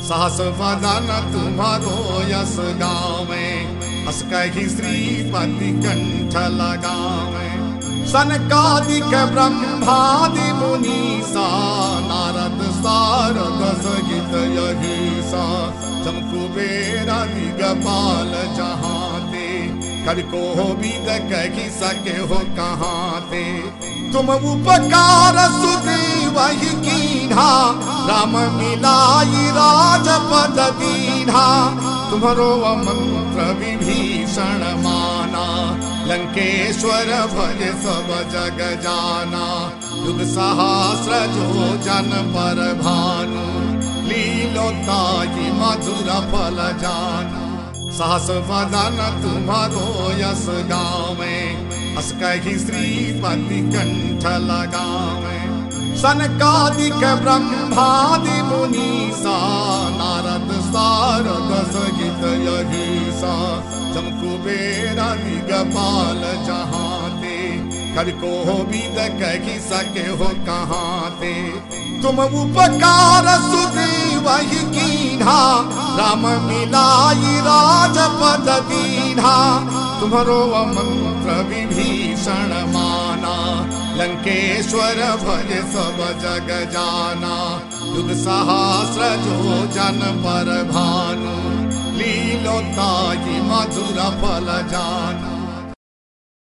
सहस वदन तुम्हारो यस गावे, हस कही श्रीपति कंठ लगावे। सनकादिक ब्रह्मादि मुनीसा, नारद सारद सहित यहीसा। जम कुबेर दिगपाल जहाँ ते, कवि को विद कही सके हो कहाँ ते। तुम उपकार सुग्रीव ही कीन्हा, राम मिलाई राजपद दीन्हा। तुम्हारो मंत्र विभीषण माना, लंकेश्वर भज सब जग जाना। युग सहस्र जो जन पर भानु, लीलोताहि मधुर फल जानु। सहस वदन तुम्हारो यस गावे, हस कही श्रीपति कंठ लगावे। सनकादिक ब्रह्मादि मुनीसा, नारद सारद सहित यहीसा। जम कुबेर दिगपाल जहाँ ते, कवि को विद कही सके हो कहाँ ते। तुम उपकार सुग्रीव ही कीन्हा, राम मिलाई राजपद दीन्हा। तुम्हारो मंत्र विभीषण माना, लंकेश्वर भज सब जग जाना। युग सहस्र जो जन पर भानु, लीलोताहि मधुर फल जानु।